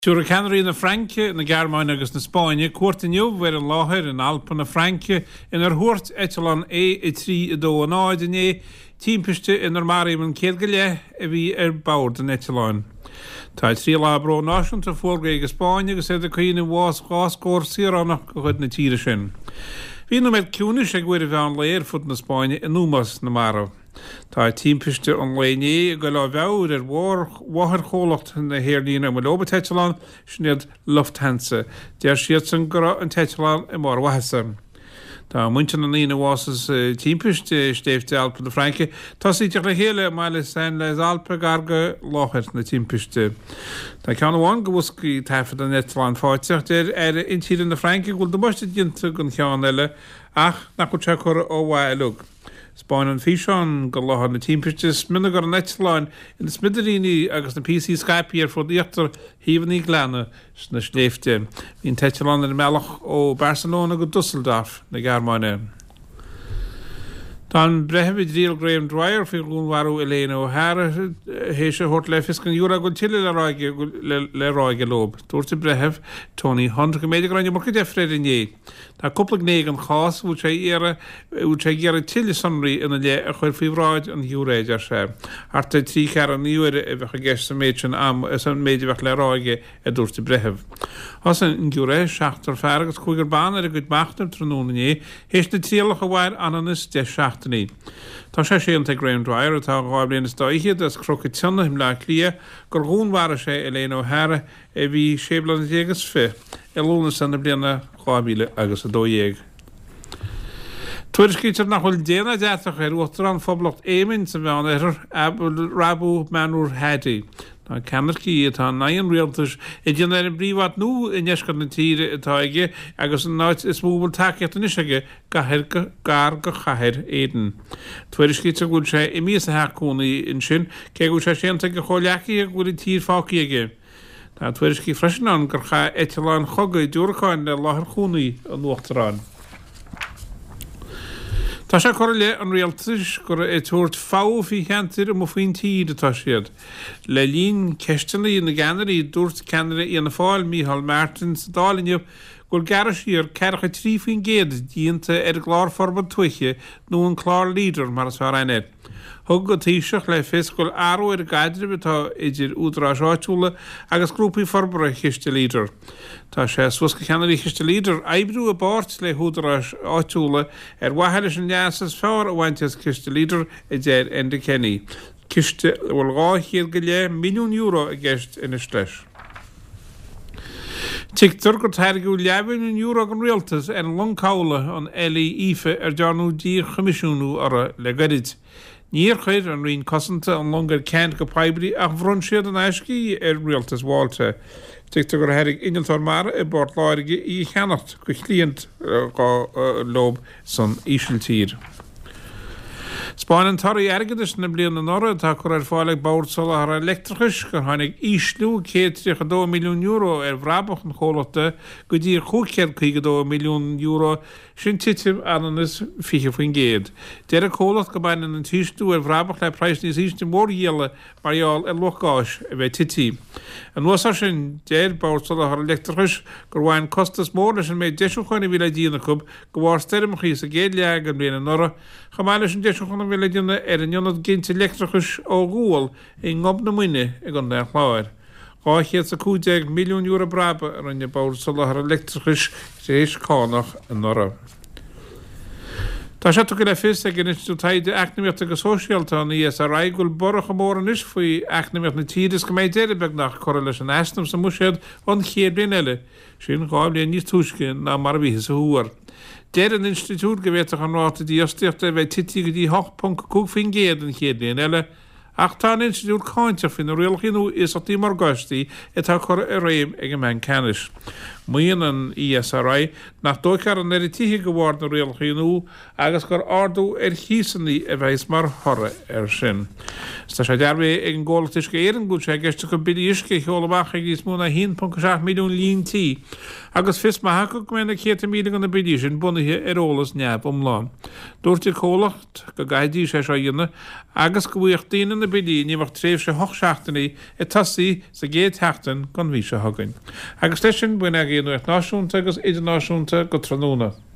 Tuair Canary na Franke na Gearmáin agus na Spáine cuairtainniuh bhar an láthir in Alpa na Franke inar thuairt Etalán i trí dó an áid inné tímpiste inar marim an céad go le a bhí bord an Etalán. Tá trí lábró náisiúnta fórgaí go Spáine agus éidir chuoine bhás gáscóir siaránach go chud na tíre sin. Bhí nó méid ciúnis ag bhuiir bhean léir fut na Spáine in númas na Maró. Tá tímpiste an léné go le bheir bhthar cholacht na Héirlín am loba Etalán sniad Lufthansa. Deir siad san go an Etalán I mar wahasa. Tá muintean an lína bhásas tímpiste stéifte Alpa na Franke. Tá síteach le héile meile san les Alpa garga láthir na tímpiste. Tá ceann bháin go bhuscaí taifead an Etalán fáiteach déir intíad na Franke gúil do muiste dinta gon cheann eile ach nach go te chur ó bhhailug. Spáin an físeán go láthir na tímpiste mina gur an Etalán in na smidiríní agus na PC Skype ar fud íochttar híomhaní gleanna na sléifte. Bhín Etalán in meallach ó Barcelona go Dusseldorf na Gearmáine. Tá brethimid díal Graham Dwyer fi gúnharú Elena O'Hara héise hort le fiscan júra go tiile le ráige lob. Dúirte brethimh Tony Hunt go méidir ranne mar go defréid inné. Tá cúpla néig an chás bhú sé ggéar tiile sonraí ina le a chuir fihráid an hiúréid ar sé. Arta trí cear an níúire a bheitcha gceist sa méid sin am is an méidir bheith le ráige a dúirte brethimh. As an giúre seachtar fergus chuigur ban ar a go machtam trónúnané, héis na tíalach a bhhair ananas de seachtaní. Tá sé séanta Graham Dwyer atá gáibléon is daichiad as crocha tionna him le lia gur gúnhhara sé Elena O'Hara a bhí séblan dégus fi I lúna sanna bliana chábíle agus a dóhéag. Tuair scítar nachfuil déana deach ar uachtar an phoblacht éiminn sa bhean ar Rabu Manúr Hadi. Tá ceanarcí atá naon rialtas I dtíana ar an bríomhhat nó in eiscar na tíre atá aige agus an náid is múbal takeíocht an isige gahir gar go chathir éan. Tuair scítar gúil sé I míos a heachcúnaí in sin cé gúil sé séanta go choleachaí a gúil tír fácií aige. Tá tuair cí freisin an gur cha Etalán chogaí dúracháin le láthar chúnaí an nuachtarán. Tá sé chur le an rialtas gur tuairt fáh hí cheantar am faoin tíad atá siad. Le líon ceisteanna na ganarí dúirt ceanara íana fáil Mícheál Martins dálinneamh gur gara sír ceircha trí faoin géad díanta ar glár forban tuiche nó an chlár lídar mar as fear aine. Thug go tíiseach le fiscail arú ar gaidir betá idir údrás áitiúla agus grúpaí forbara chiiste lídar. Tá sé suasca cheanarí chiiste lídar ebrú a báirt le údrás áitiúla ar waheile an neasas fear a bhainteas chiiste lídar I déir enda Kenny. Chiiste bhfuil gáchéad go le €1,000,000 a gceist inis leis. Tictar gur tairgiú €11,000,000 an rialtas ar an longcála an Ellie Ife ar dearnú dír chomisisiúnú ara le garid. Níor chuir an rion cosanta an longar ceint go paibrí ach bhrún siad an eiscí ar rialtas bháilte. Tictar gur heirig inaltar mar I bord láirige I cheannacht go chlíont go lob san ísiltír. Spáin an tarí airgadis na blian na nora tá chur ar fáilig báirtsola ar electrachas gur tháinig íslú €2 milliún ar bhrábach an chólachta go dtír chúcead €2 milliún sin titim ananas fiche faoin géad. Deir a chólacht go bain an tíistú ar bhrábach le preis níos íste mór dhéala marall ar lochgáis a bheith tití. An nuasa sin déir báirtsola ar electrachas gur bhhain costas mór leis an méid deisiúchainna bhíle díanacub go bhhar steirmachí sa géad leag an blian na nora chamáile sin deisiúchainna bhíle díanana ar an ionad ginti electrachas ó gúil I ngob na muine ag an der chláir. Gáchéad sa €20 milliún braba ar an báirtsola ar electrachas rééis cánach an nora. Tá sé tu go le fis ag gin tú taide eacnamíocht agus sóisialta níos a raigúil borach mór an is faoi eacnamíocht na tíidir go méid déiribeh nach chor leis an easnam sa muisiad an chéad blian eile sin gáibblion níos túiscin ná mar bhí sa huair. Déir an institút go bhéach an ráta díosteachta bheith tití go dtí 8.2 fin géad an chéad blian eile ach tá an institút cáinte fin a rialchinú is atí mar gaistí atá chur a réim ag an man canis. muon an ESRI nach dóchar an eritíthe go bhhar na réalchaíonú agus gur ardú chísanní a bheits mar thora sin. Tá sé dearbh ag an ggólatas go éan gúil sé gceiste go bidíisce cheolalaach ag is múna 1.6 milliún líontí agus fis maithacha go mena 100 milliún an na bidí sin bunathe ólas neamh omláin. Dúirte cholacht go gaiidí sé seo dhéanana agus go bhuaocht daine na bidí níomh tréimh se hochseachtaí i tasaí sa géad teachtain gan bhí se thugain. Agus lei sin buine a géanú náisiúnta agus idirnáisiúnta go tróna.